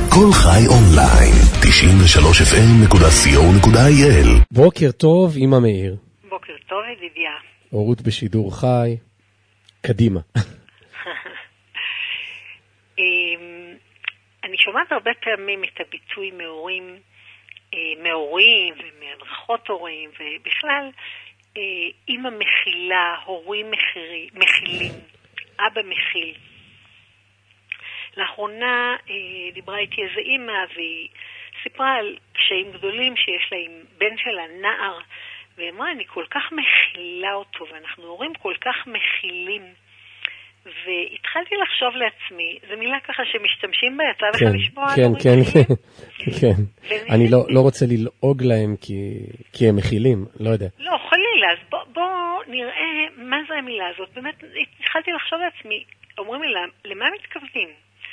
כל חי אונליין, 93fm.co.il. בוקר טוב, אמא מאיר. בוקר טוב, ידידיה. הורות בשידור חי. קדימה. אני שומעת הרבה פעמים את הביטוי מהורים ומהדרכות הורים, ובכלל אמא מכילה, הורים מכילים, אבא מכיל. לאחרונה דיברה איתי איזה אמא והיא סיפרה על קשיים גדולים שיש לה עם בן שלה, נער, ואמרה, אני כל כך מכילה אותו, ואנחנו הורים כל כך מכילים. והתחלתי לחשוב לעצמי, זו מילה ככה שמשתמשים בה, יצא לך לשמוע? כן. אני לא רוצה ללעוג להם כי הם מכילים, לא יודע. לא, חלילה, אז בוא נראה מה זה המילה הזאת. באמת, התחלתי לחשוב לעצמי, אומרים לי, למה מתכוונים?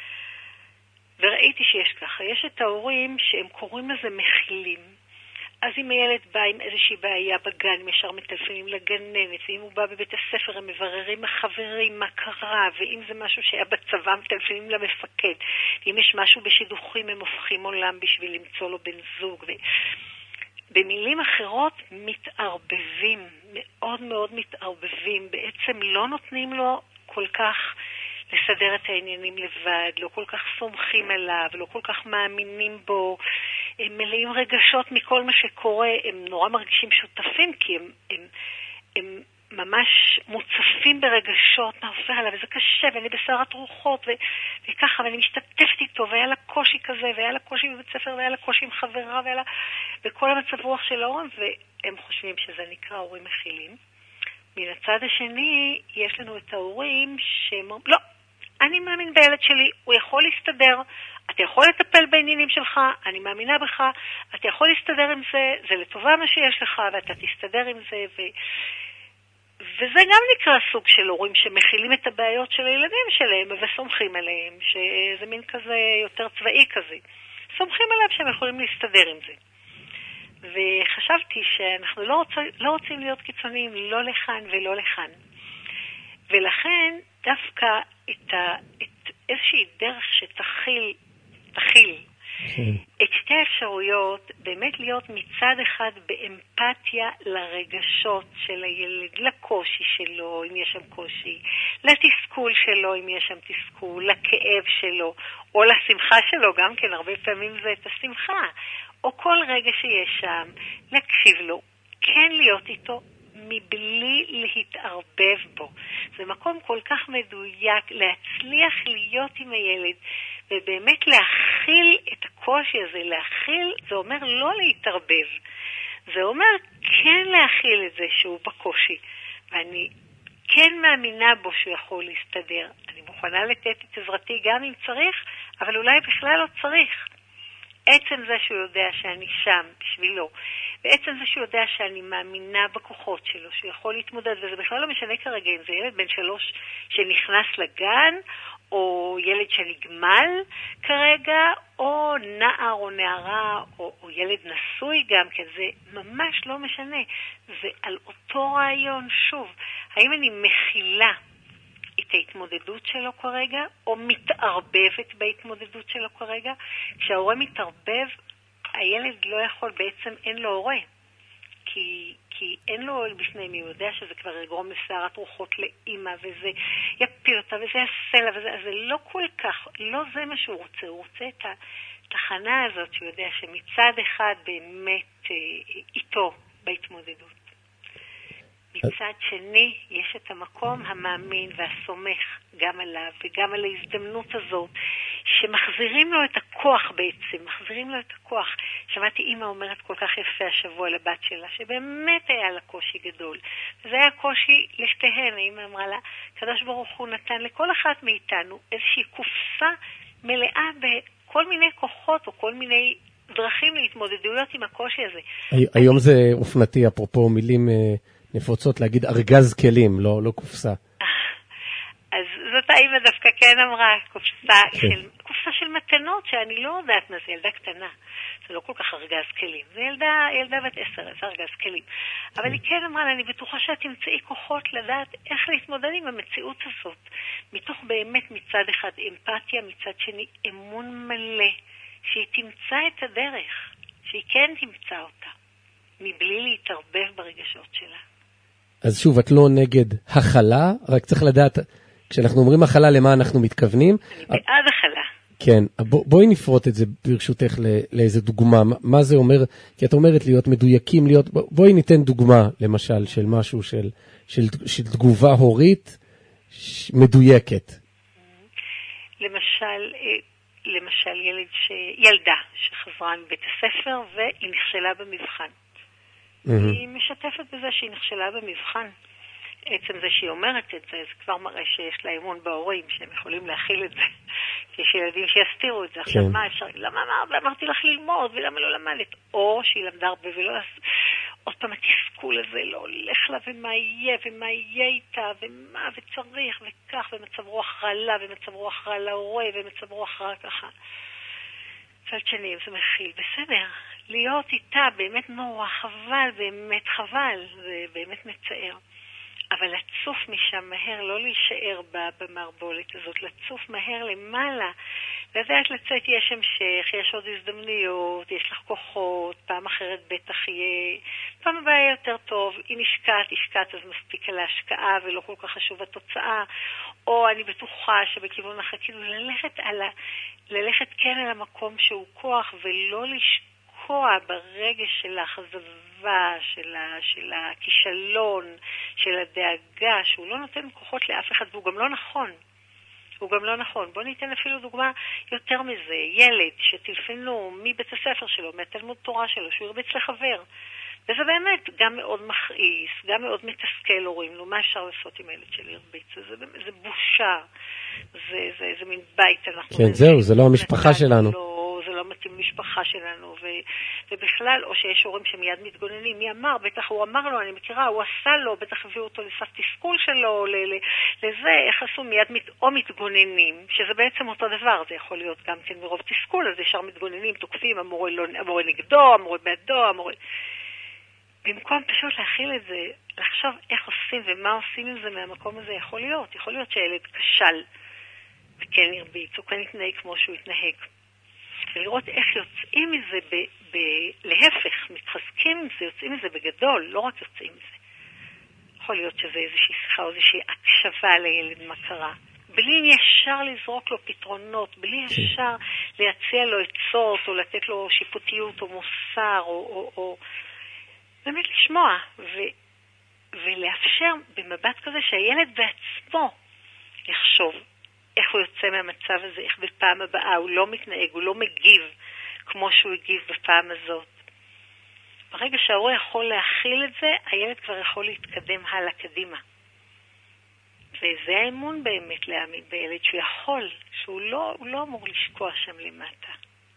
וראיתי שיש ככה, יש את ההורים שהם קוראים לזה מכילים. אז אם הילד בא עם איזושהי בעיה בגן, הם ישר מטלפנים לגננת, ואם הוא בא בבית הספר, הם מבררים החברים, מה קרה, ואם זה משהו שהיה בצבא, הם מטלפנים למפקד, ואם יש משהו בשידוכים, הם הופכים עולם בשביל למצוא לו בן זוג. במילים אחרות, מתערבבים, מאוד מאוד מתערבבים, בעצם לא נותנים לו כל כך לסדר את העניינים לבד, לא כל כך סומכים עליו, לא כל כך מאמינים בו, הם מלאים רגשות מכל מה שקורה, הם נורא מרגישים שותפים, כי הם ממש מוצפים ברגשות, מה עובר עליו, וזה קשה, ואני בסערת רוחות, וככה, ואני משתתפת איתו, והיה לה קושי כזה, והיה לה קושי בבית ספר, והיה לה קושי עם חברה, וכל המצב רוח של ההורים, והם חושבים שזה נקרא הורים מכילים. מן הצד השני, יש לנו את ההורים שאומרים, לא, אני מאמין בילד שלי, הוא יכול להסתדר, אתה יכול לטפל בעניינים שלך, אני מאמינה בך, אתה יכול להסתדר עם זה, זה לטובה מה שיש לך, ואתה תסתדר עם זה, וזה גם נקרא סוג של הורים שמכילים את הבעיות של הילדים שלהם, וסומכים עליהם, שזה מין כזה יותר צבאי כזה. סומכים עליהם שהם יכולים להסתדר עם זה. וחשבתי שאנחנו לא רוצים להיות קיצוניים, לא לכאן ולא לכאן. ולכן דווקא את איזושהי דרך שתכיל את שתי האפשרויות, באמת להיות מצד אחד באמפתיה לרגשות של הילד, לקושי שלו, אם יש שם קושי, לתסכול שלו, אם יש שם תסכול, לכאב שלו, או לשמחה שלו, גם כן, הרבה פעמים זה את השמחה, או כל רגע שיש שם, להקשיב לו, כן להיות איתו, מבלי להתערבב בו. זה מקום כל כך מדויק, להצליח להיות עם הילד, ובאמת להכיל את הקושי הזה. להכיל, זה אומר לא להתערבב. זה אומר כן להכיל את זה שהוא בקושי. ואני כן מאמינה בו שהוא יכול להסתדר. אני מוכנה לתת את עזרתי גם אם צריך, אבל אולי בכלל לא צריך. עצם זה שהוא יודע שאני שם בשבילו, בעצם זה שהוא יודע שאני מאמינה בכוחות שלו, שהוא יכול להתמודד, וזה בכלל לא משנה כרגע אם זה ילד בן 3 שנכנס לגן, או ילד שנגמל כרגע, או נער או נערה, או ילד נשוי גם כן, זה ממש לא משנה. ועל אותו רעיון, שוב, האם אני מכילה את ההתמודדות שלו כרגע, או מתערבבת בהתמודדות שלו כרגע? כשההורה מתערבב, הילד לא יכול, בעצם אין לו הורה. כי אין לו בפני מי, הוא יודע שזה כבר יגרום לסערת רוחות לאמא, וזה יפיל אותה, וזה יעשה לה, וזה, אז זה לא כל כך, לא זה מה שהוא רוצה, הוא רוצה את התחנה הזאת, שהוא יודע שמצד אחד באמת איתו בהתמודדות. מצד שני, יש את המקום המאמין והסומך גם עליו וגם על ההזדמנות הזאת, שמחזירים לו את הכוח בעצם, מחזירים לו את הכוח. שמעתי אמא אומרת כל כך יפה השבוע לבת שלה, שבאמת היה לה קושי גדול. וזה היה קושי לשתיהן, אמא אמרה לה, קדוש ברוך הוא נתן לכל אחת מאיתנו איזושהי קופסה מלאה בכל מיני כוחות או כל מיני דרכים להתמודדויות עם הקושי הזה. היום זה אופנתי, אפרופו מילים נפוצות להגיד ארגז כלים, לא קופסה. אז זאת האמא דווקא כן אמרה, קופסה של מתנות, שאני לא יודעת מה זה, ילדה קטנה. זה לא כל כך ארגז כלים. זה ילדה בת 10, זה ארגז כלים. אבל היא כן אמרה, אני בטוחה שאת תמצאי כוחות לדעת איך להתמודד עם המציאות הזאת. מתוך באמת מצד אחד אמפתיה, מצד שני אמון מלא שהיא תמצא את הדרך, שהיא כן תמצא אותה, מבלי להתערבב ברגשות שלה. אז שוב, את לא נגד הכלה, רק צריך לדעת, כשאנחנו אומרים הכלה, למה אנחנו מתכוונים? אני בעד הכלה. כן, בואי נפרוט את זה ברשותך לאיזה דוגמה, מה זה אומר, כי את אומרת להיות מדויקים, בואי ניתן דוגמה, למשל, של משהו, של תגובה הורית מדויקת. למשל ילדה שחזרה מבית הספר והיא נכשלה במבחן. היא משתפת בזה שהיא נכשלה במבחן. עצם זה שהיא אומרת את זה, זה כבר מראה שיש לה אמון בהורים, שהם יכולים להכיל את זה. יש ילדים שיסתירו את זה. עכשיו מה אפשר? למה אמרתי לך ללמוד ולמה לא למדת? או שהיא למדה הרבה ולא... עוד פעם התסכול הזה לא הולך לה ומה יהיה איתה ומה וצריך וכך ומצב רוח רע לה ומצב רוח רע להורה ומצב רוח רע ככה. צד שני, זה מכיל, בסדר. להיות איתה באמת נורא חבל, באמת חבל, זה באמת מצער. אבל לצוף משם מהר, לא להישאר במערבולת הזאת, לצוף מהר למעלה, לדעת לצאת יש המשך, יש עוד הזדמנויות, יש לך כוחות, פעם אחרת בטח יהיה, פעם הבאה יותר טוב, אם השקעת אז מספיק על ההשקעה ולא כל כך חשוב התוצאה, או אני בטוחה שבכיוון אחר, כאילו ללכת כן על המקום שהוא כוח ולא לשקוע ברגש של האכזבה, של הכישלון, של הדאגה, שהוא לא נותן כוחות לאף אחד, והוא גם לא נכון. הוא גם לא נכון. בוא ניתן אפילו דוגמה יותר מזה. ילד שטלפנו מבית הספר שלו, מהתלמוד תורה שלו, שהוא הרביץ לחבר. וזה באמת גם מאוד מכעיס, גם מאוד מתסכל הורים. נו, מה אפשר לעשות עם ילד שלי הרביץ? זה בושה. זה מין בית. כן, זהו, זה לא המשפחה שלנו. זה לא מתאים למשפחה שלנו, ובכלל, או שיש הורים שמיד מתגוננים, מי אמר? בטח הוא אמר לו, אני מכירה, הוא עשה לו, בטח הביאו אותו לסף תסכול שלו, לזה, איך עשו מיד או מתגוננים, שזה בעצם אותו דבר, זה יכול להיות גם כן מרוב תסכול, אז ישר מתגוננים, תוקפים, המורה נגדו, המורה בעדו, במקום פשוט להכיל את זה, לחשוב איך עושים ומה עושים עם זה מהמקום הזה, יכול להיות שהילד כשל, וכן הרביץ, או כן יתנהג כמו שהוא יתנהג. ולראות איך יוצאים מזה להפך, מתחזקים מזה, יוצאים מזה בגדול, לא רק יוצאים מזה. יכול להיות שזה איזושהי שיחה או איזושהי הקשבה לילד מה קרה. בלי ישר לזרוק לו פתרונות, בלי ישר להציע לו עצות או לתת לו שיפוטיות או מוסר או באמת לשמוע ולאפשר במבט כזה שהילד בעצמו יחשוב איך הוא יוצא מהמצב הזה, איך בפעם הבאה הוא לא מתנהג, הוא לא מגיב כמו שהוא הגיב בפעם הזאת. ברגע שההורה יכול להכיל את זה, הילד כבר יכול להתקדם הלאה קדימה. וזה האמון באמת להאמין בילד שהוא יכול, שהוא לא אמור לשקוע שם למטה.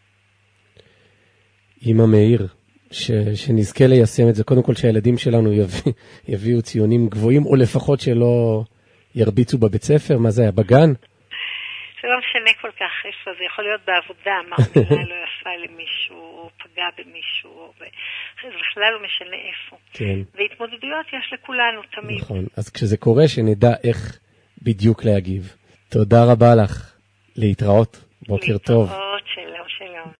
אמא מאיר, שנזכה ליישם את זה, קודם כל שהילדים שלנו יביאו ציונים גבוהים, או לפחות שלא ירביצו בבית ספר, מה זה היה, בגן? זה לא משנה כל כך איפה, זה יכול להיות בעבודה, מילה לא יפה למישהו, או פגע במישהו, זה בכלל לא משנה איפה. כן. והתמודדויות יש לכולנו תמיד. נכון, אז כשזה קורה שנדע איך בדיוק להגיב. תודה רבה לך, להתראות, בוקר טוב.